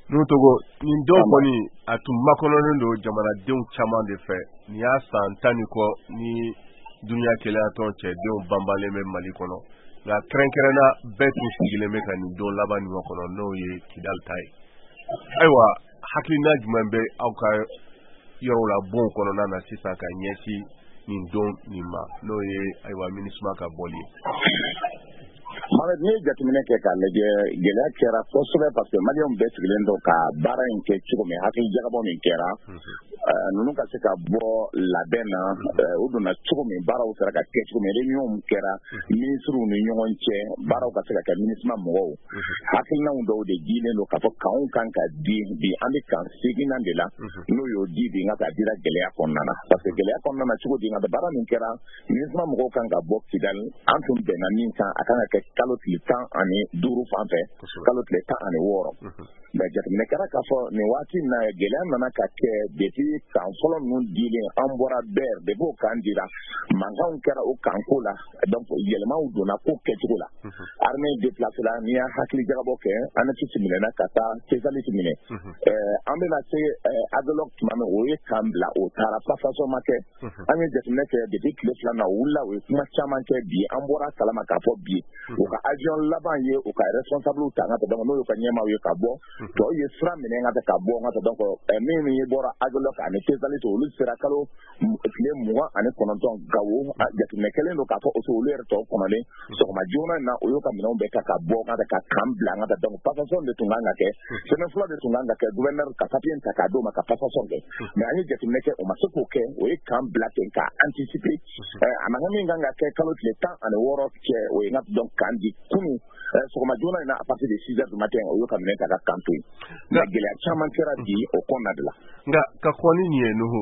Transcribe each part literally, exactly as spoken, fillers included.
N'utogo nin dɔw kɔni a tun makɔnɔnen don jamanadenw caman de fɛ nin y'a san tan ni kɔ ni dunuya keleyatɔn cɛ denw banbalen bɛ Mali kɔnɔ nka kɛrɛnkɛrɛnna bɛɛ tun sigilen bɛ ka nin don laban nin kɔnɔ n'o ye Kidal ta ye ayiwa hakilina jumɛn bɛ aw ka yɔrɔ la bon kɔnɔna na sisan ka ɲɛsin nin don nin ma n'o ye ayiwa MINUSMA ka bɔli ye Mohamed ni jateminɛ kɛ ka lajɛ gɛlɛya kɛra kosɛbɛ parce que maliyɛnw bɛɛ sigilen don ka baara in kɛ cogo min hakili jagabɔ min kɛra ninnu ka se ka bɔ labɛn na u donna cogo min baaraw sera ka kɛ cogo min réunion min kɛra ministres ni ɲɔgɔn cɛ baaraw ka se ka kɛ MINUSMA mɔgɔw hakilinaw dɔw de dilen don k'a fɔ kanw kan ka di bi an bɛ kan seginnan de la n'o y'o di bi nka ka dira gɛlɛya kɔnɔna na parce que gɛlɛya kɔnɔna na cogo di nka baara min kɛra MINUSMA mɔgɔw kan ka bɔ Kidal an tun bɛnna min kan a kan ka kɛ kalo tile tan ani duuru fan fɛ kalo tile tan ani wɔɔrɔ mais jateminɛ kɛra k'a fɔ nin waati na gɛlɛya nana ka kɛ depuis kan fɔlɔ ninnu dilen an bɔra bɛɛ depuis o kan dira mankanw kɛra o kanko la donc yɛlɛmaw donna ko kɛcogo la armée déplacé la n'i y'a hakili jagabɔ kɛ ANEPSIS minɛna ka taa CESALIS minɛ an bɛna se AGELOC tuma min o ye kan bila o taara passation ma kɛ an ye jateminɛ kɛ depuis tile fila na o wulila o ye kuma caman kɛ bi an bɔra kalama k'a fɔ bi u ka avion laban ye u ka responsable ta nka donc n'o y'u ka ɲɛmaaw ye ka bɔ tɔw ye sira minɛ nka ka bɔ nka donc min ye bɔra AGELOC ani CESALIS olu sera kalo tile mugan ani kɔnɔntɔn Gawo jateminɛ kɛlen don k'a fɔ aussi olu yɛrɛ tɔw kɔnɔlen sɔgɔma joona in na o y'u ka minɛnw bɛɛ ta ka bɔ nka ka kan bila nka donc passation de tun kan ka kɛ semaine fɔlɔ de tun kan ka kɛ gouverneur ka papier ta k'a d'o ma ka passation kɛ mais an ye jateminɛ kɛ o ma se k'o kɛ o ye kan bila ten ka anticiper a man kan min kan ka kɛ kalo tile tan ani wɔɔrɔ cɛ o ye nka donc kan di kunun sɔgɔma joona in na à partir de six heures du matin o y'u ka minɛ ta ka kan to yen mais gɛlɛya caman kɛra bi o kɔnɔna de la nka ka kɔn ni nin ye Nuhu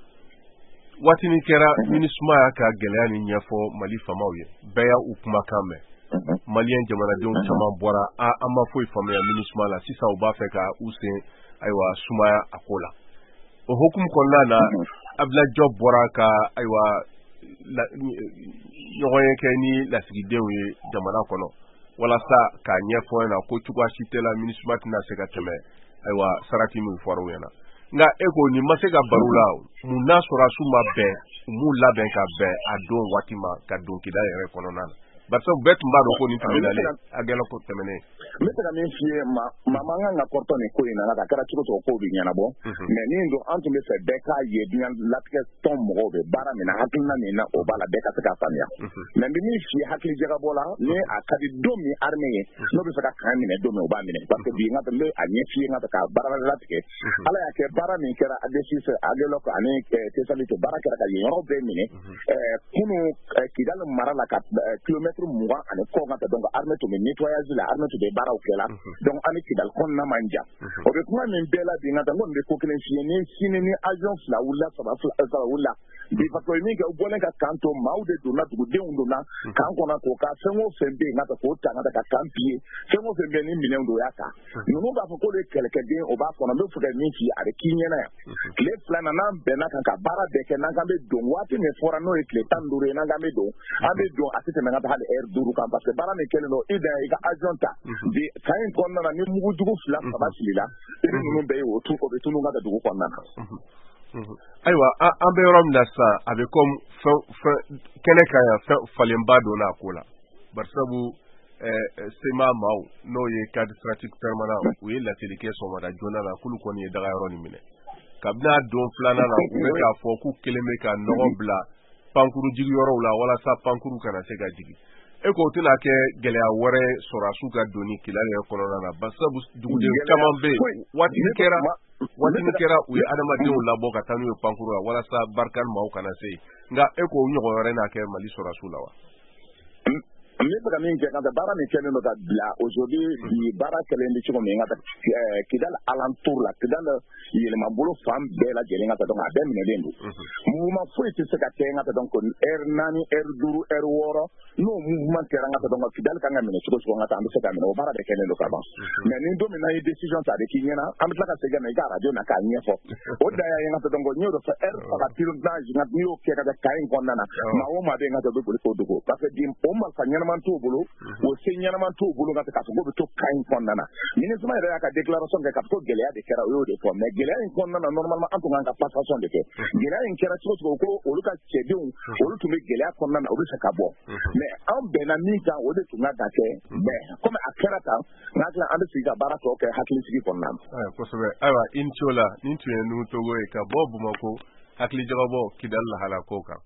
waati min kɛra MINUSMA y'a ka gɛlɛya nin ɲɛfɔ Mali faamaw ye bɛɛ y'a u kumakan mɛn maliyɛn jamanadenw caman bɔra an ma foyi faamuya MINUSMA la sisan u b'a fɛ ka u sen ayiwa sumaya a ko la o hukumu kɔnɔna na Abdoulaye Diop bɔra ka ayiwa ɲɔgɔn ye kɛ ni lasigidenw ye jamana kɔnɔ walasa k'a ɲɛfɔ ɲɛna ko cogoya si tɛ la MINUSMA tɛna se ka tɛmɛ ayiwa sarati min fɔra u ɲɛna nka e ko nin ma se ka baro la mun n'a sɔrɔsiw ma bɛn u m'u labɛn ka bɛn a don waati ma ka don Kidal yɛrɛ kɔnɔna na barisa bɛɛ tun b'a dɔn ko nin tɛmɛnalen AGELOC ko tɛmɛnen n bɛ se ka min f'i ye maa man kan ka kɔrɔtɔ nin ko in na a kɛra cogo cogo kow bɛ ɲɛnabɔ mais nin don an tun bɛ fɛ bɛɛ k'a ye diɲɛ latigɛ tɔn mɔgɔw bɛ baara min na hakilina min na o b'a la bɛɛ ka se k'a faamuya mais n bɛ min f'i ye hakili jagabɔ la ni a ka di don min armée ye n'o bɛ fɛ ka kan minɛ don min o b'a minɛ parce que bi n ka n bɛ a ɲɛ f'i ye n ka ka baara latigɛ ala y'a kɛ baara min kɛra AGELOC AGELOC ani CESALIS baara kɛra ka yen yɔrɔ bɛɛ minɛ kunun Kidal mara la ka kilomètre mugan ani kɔ ka taa donc armée tun bɛ nettoyage la armée tun bɛ baaraw kɛ la donc an ni Kidal kɔnɔna man jan o bɛ kuma min bɛɛ la bi nka n kɔni bɛ ko kelen f'i ye ni sini ni avion fila wulila saba fila wulila bi parce que min kɛ u bɔlen ka kan to maaw de donna dugudenw donna kan kɔnɔ k'o ka fɛn o fɛn bɛ yen nka k'o ta nka ka kan piye fɛn o fɛn bɛ yen ni minɛnw don o y'a ta ninnu b'a fɔ k'olu ye kɛlɛkɛden o b'a kɔnɔ n bɛ fɛ ka min f'i ye a bɛ k'i ɲɛna yan tile filanan n'an bɛnna kan ka baara bɛɛ kɛ n'an kan bɛ don waati min fɔra n'o ye tile tan ni duuru ye n'an kan bɛ don an bɛ don a tɛ tɛmɛ ka taa hali heure duuru kan parce que baara min kɛlen don i dan i ka avion ta bi kan in kɔnɔna na ni mugujugu fila saba filila i ni ninnu bɛɛ ye o o bɛ tunun ka taa dugu kɔnɔna na. ayiwa an bɛ yɔrɔ min na sisan a bɛ komi kɛnɛ kan yan fɛn falenba donna a ko la barisabu sema maaw n'o ye cadre stratégique permanent u ye laseli kɛ sɔgɔmada joona la k'olu kɔni ye dagayɔrɔ nin minɛ kabini a don filanan na u bɛ k'a fɔ k'u kelen bɛ ka nɔgɔ bila pankuru jigiyɔrɔw la walasa pankuru kana se ka jigin e ko tɛna kɛ gɛlɛya wɛrɛ sɔrɔsiw ka doni Kidal yɛrɛ kɔnɔna na barisabu duguden caman bɛ yen waati min kɛra waati min kɛra u ye adamadenw labɔ ka taa n'u ye pankuru la walasa barikali maaw kana se yen nka e ko o ɲɔgɔn wɛrɛ n'a kɛ Mali sɔrɔsiw la wa. n bɛ fɛ ka min kɛ nka baara min kɛlen don ka bila aujourd'hui bi baara kɛlen bɛ cogo min nka Kidal alentour la Kidal yɛlɛmabolo fan bɛɛ lajɛlen ka donc a bɛɛ minɛlen don mouvement foyi tɛ se ka kɛ nka donc heure naani heure duuru heure wɔɔrɔ n'o mouvement kɛra nka donc Kidal kan ka minɛ cogo cogo nka an bɛ se ka minɛ o baara de kɛlen don ka ban mais ni don min na ye décision ta de k'i ɲɛna an bɛ tila ka segin na i ka radio na k'a ɲɛfɔ o dan y'a ye nka donc n y'o de fɔ heure saba pilotage nka n'i y'o kɛ ka kɛ cas in kɔnɔna na maa o maa bɛ yen nka bɛ boli k'o dogo parce que bi o marifa ɲɛnama ɲɛnaman t'o bolo o se ɲɛnaman t'o bolo ka k'a fɔ ko bɛ to cas in kɔnɔna na ministre yɛrɛ y'a ka déclaration kɛ k'a fɔ ko gɛlɛya de kɛra o y'o de fɔ mais gɛlɛya in kɔnɔna na normalement an tun kan ka passation de kɛ gɛlɛya in kɛra cogo cogo ko olu ka cɛdenw olu tun bɛ gɛlɛya kɔnɔna na o bɛ fɛ ka bɔ mais an bɛnna min kan o de tun ka ka kɛ mais comme a kɛra tan n hakili an bɛ sigi ka baara tɔ kɛ hakilisigi kɔnɔna na. Kosɛbɛ ayiwa i ni ce o la nin tun ye Nuhu Togo ye ka bɔ Bamakɔ hakili jagabɔ Kidali lahala ko kan.